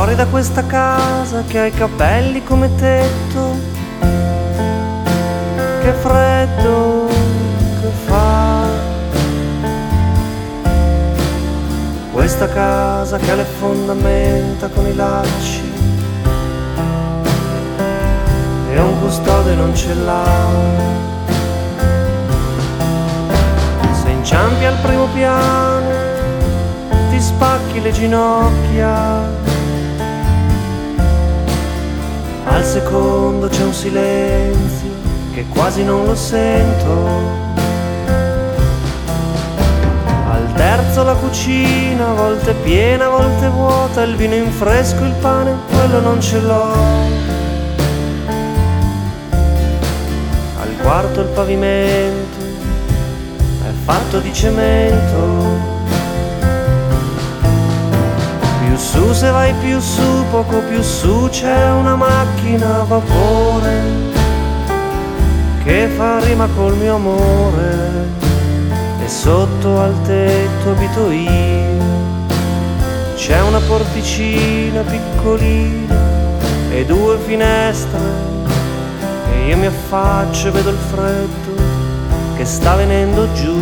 Fuori da questa casa che ha i capelli come tetto, che freddo che fa. Questa casa che ha le fondamenta con i lacci e un custode non ce l'ha. Se inciampi al primo piano ti spacchi le ginocchia, al secondo c'è un silenzio che quasi non lo sento. Al terzo la cucina, a volte piena, a volte vuota, il vino in fresco, il pane, quello non ce l'ho. Al quarto il pavimento è fatto di cemento. Più su, se vai più su, poco più su, c'è una macchina a vapore che fa rima col mio amore, e sotto al tetto abito io. C'è una porticina piccolina e due finestre, e io mi affaccio e vedo il freddo che sta venendo giù.